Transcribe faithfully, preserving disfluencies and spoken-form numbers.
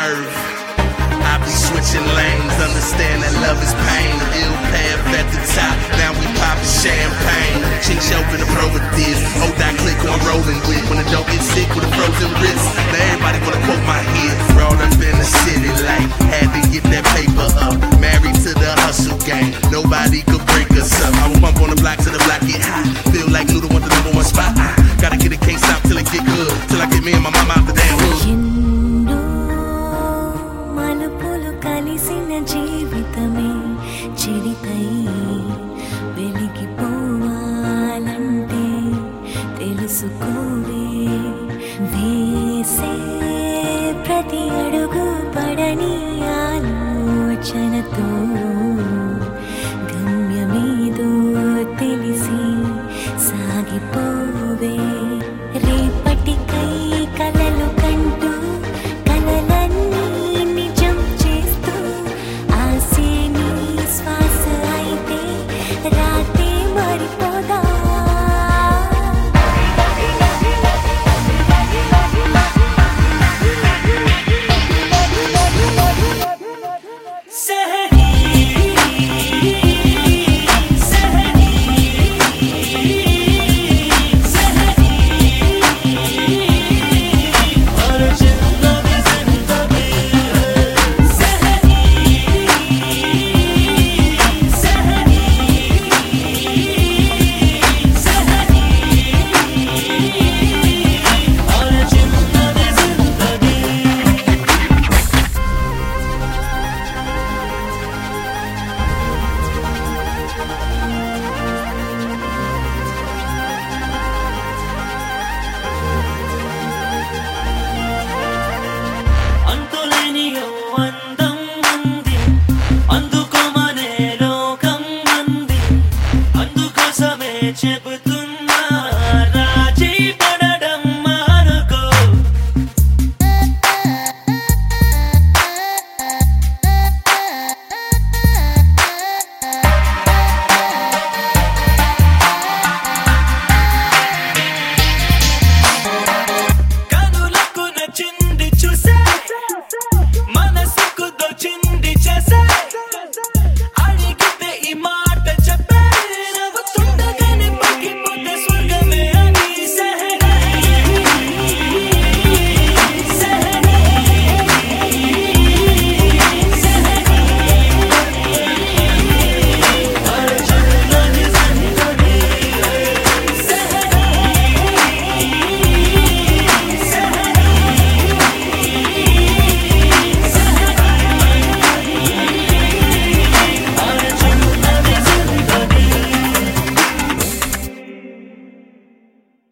swerve. I be switching lanes, understand that love is pain. Ill path at the top, now we poppin' champagne. Chink show in the pro with this, hold that click on rolling with. When the dope get sick with a frozen wrist, now everybody wanna quote my hits. Roll up in the city like, had to get that paper up. Married to the hustle game, nobody could break us up. I will bump on the block till the block get hot. Feel like Luda want the number one spot. I gotta get it, can't stop till it get good. Till I get me and my mama out the damn hood. కలిసిన జీవితమే చిరికై వెలిగిపోవాలంటే తెలుసుకోవే వేసే ప్రతి అడుగు పడని ఆలోచనతో